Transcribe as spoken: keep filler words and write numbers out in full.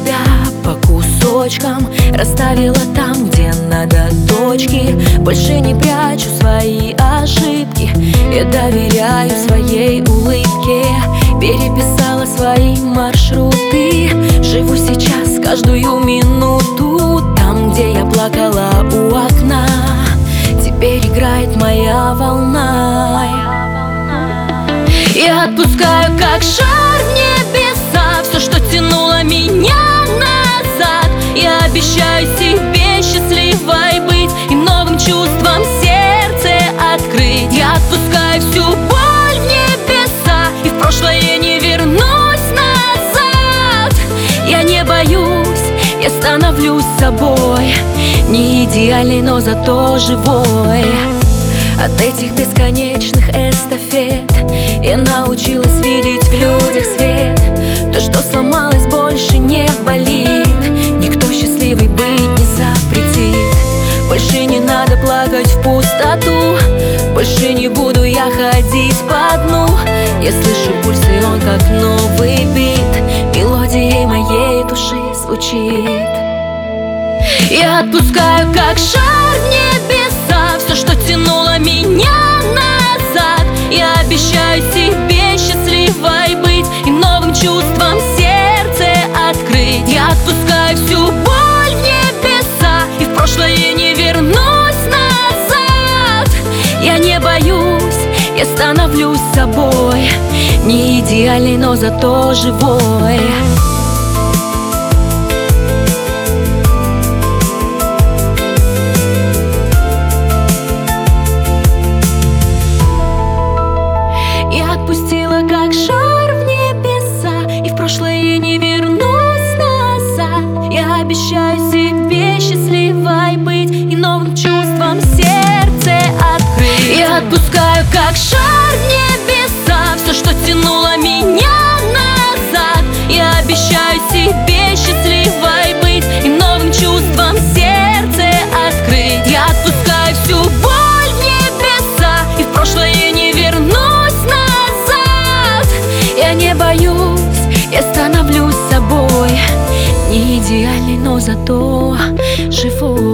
себя по кусочкам, расставила там, где надо точки. Больше не прячу свои ошибки, я доверяю своей улыбке. Переписала свои маршруты, живу сейчас каждую минуту. Там, где я плакала у окна, теперь играет моя волна. Я отпускаю, как шар в небеса, все, что тянуло меня назад. Я обещаю себе счастливой быть и новым чувствам сердце открыть. Я отпускаю всю боль в небеса, и в прошлое не вернусь назад. Я не боюсь, я становлюсь собой, не идеальный, но зато живой. От этих бесконечных эстафет я научилась видеть в людях свет. То, что сломалось, больше не болит, никто счастливый быть не запретит. Больше не надо плакать в пустоту, больше не буду я ходить по дну. Я слышу пульс, и он как новый бит мелодией моей души звучит. Я отпускаю, как шар в небеса, все, что тянуло меня назад. Я обещаю себе счастливой быть и новым чувствам сердце открыть. Я отпускаю всю боль в небеса, и в прошлое не вернусь назад. Я не боюсь, я становлюсь собой, не идеальный, но зато живой. Отпустила, как шар в небеса, и в прошлое не вернусь назад. Я обещаю себе счастливой быть и новым чувствам сердце открыть. Я отпускаю, как шар в небеса, все, что тянуло меня назад. Я обещаю себе счастливой быть и новым чувствам сердце открыть. Я отпускаю всю боль в небеса, и в прошлое не вернусь. Я не боюсь, я становлюсь собой, не идеальный, но зато живой.